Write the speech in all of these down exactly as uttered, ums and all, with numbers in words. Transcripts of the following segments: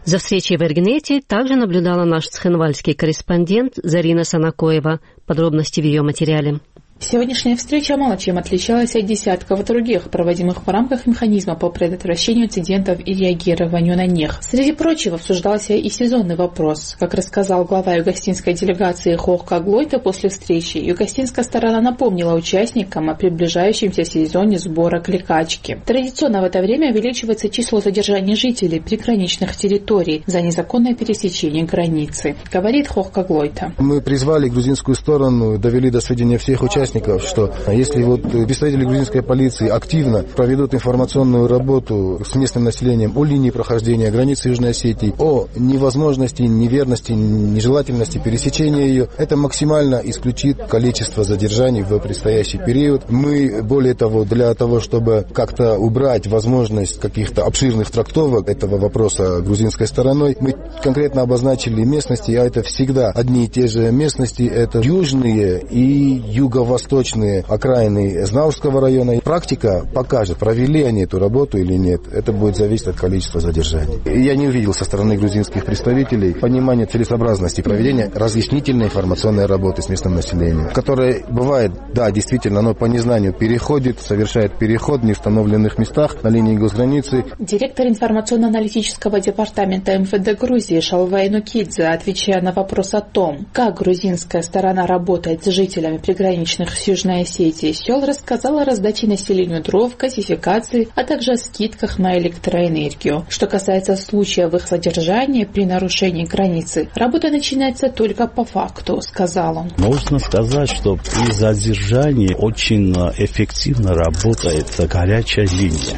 За встречей в Эргнете также наблюдала наш цхинвальский корреспондент Зарина Санакоева. Подробности в ее материале. Сегодняшняя встреча мало чем отличалась от десятков других, проводимых в рамках механизма по предотвращению инцидентов и реагированию на них. Среди прочего обсуждался и сезонный вопрос. Как рассказал глава югостинской делегации Хохка Глойта после встречи, югостинская сторона напомнила участникам о приближающемся сезоне сбора кликачки. Традиционно в это время увеличивается число задержаний жителей приграничных территорий за незаконное пересечение границы, говорит Хохка Глойта. Мы призвали грузинскую сторону, довели до сведения всех участников, что если вот представители грузинской полиции активно проведут информационную работу с местным населением о линии прохождения границы Южной Осетии, о невозможности, неверности, нежелательности пересечения ее, это максимально исключит количество задержаний в предстоящий период. Мы, более того, для того, чтобы как-то убрать возможность каких-то обширных трактовок этого вопроса грузинской стороной, мы конкретно обозначили местности, а это всегда одни и те же местности, это южные и юго-восточные восточные окраины Знаурского района. Практика покажет, провели они эту работу или нет. Это будет зависеть от количества задержаний. Я не увидел со стороны грузинских представителей понимания целесообразности проведения разъяснительной информационной работы с местным населением, которая бывает, да, действительно, оно по незнанию переходит, совершает переход в неустановленных местах на линии госграницы. Директор информационно-аналитического департамента эм вэ дэ Грузии Шалвай Нукидзе, отвечая на вопрос о том, как грузинская сторона работает с жителями приграничных с Южной Осетии сел, рассказала о раздаче населению дров, газификации, а также о скидках на электроэнергию. Что касается случаев их задержания при нарушении границы, работа начинается только по факту, сказал он. Можно сказать, что при задержании очень эффективно работает горячая линия.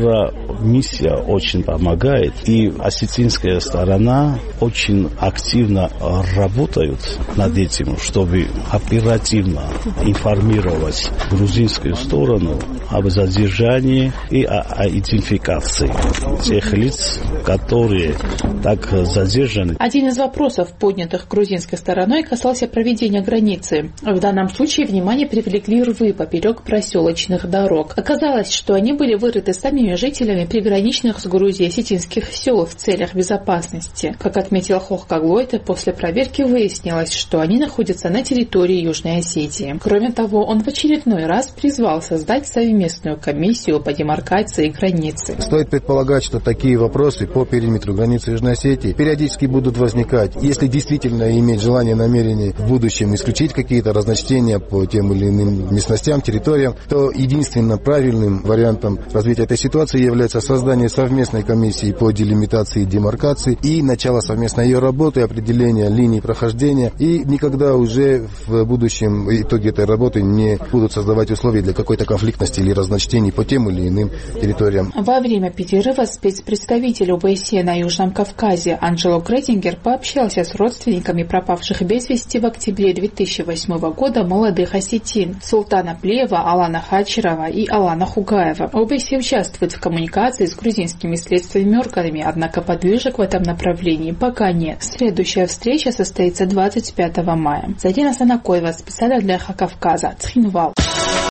Евромиссия очень помогает, и осетинская сторона очень активно работает над этим, чтобы оперативно информировать грузинскую сторону об задержании и о, о идентификации тех лиц, которые так задержаны. Один из вопросов, поднятых грузинской стороной, касался проведения границы. В данном случае внимание привлекли рвы поперек проселочных дорог. Оказалось, что они были вырыты самими жителями приграничных с Грузией осетинских сел в целях безопасности. Как отметил Хохка Глойта, после проверки выяснилось, что они находятся на территории Южной Осетии. Кроме того, он в очередной раз призвал создать совместную комиссию по демаркации границы. Стоит предполагать, что такие вопросы по периметру границы Южной Осетии периодически будут возникать. Если действительно иметь желание, намерение в будущем исключить какие-то разночтения по тем или иным местностям, территориям, то единственно правильным вариантом развития этой ситуации является создание совместной комиссии по делимитации и демаркации и начало совместной ее работы, определения линий прохождения, и никогда уже в будущем итоги этой работы не будут создавать условия для какой-то конфликтности или разночтений по тем или иным территориям. Во время перерыва спецпредставитель о бэ эс е на Южном Кавказе Анджело Гретингер пообщался с родственниками пропавших без вести в октябре две тысячи восьмого года молодых осетин Султана Плеева, Алана Хачерова и Алана Хугаева. о бэ эс е участвует в коммуникации с грузинскими следственными органами, однако подвижек в этом направлении пока нет. Следующая встреча состоится двадцать пятого мая. Зарина Санакоева, специально для Кавказа, Цхинвал.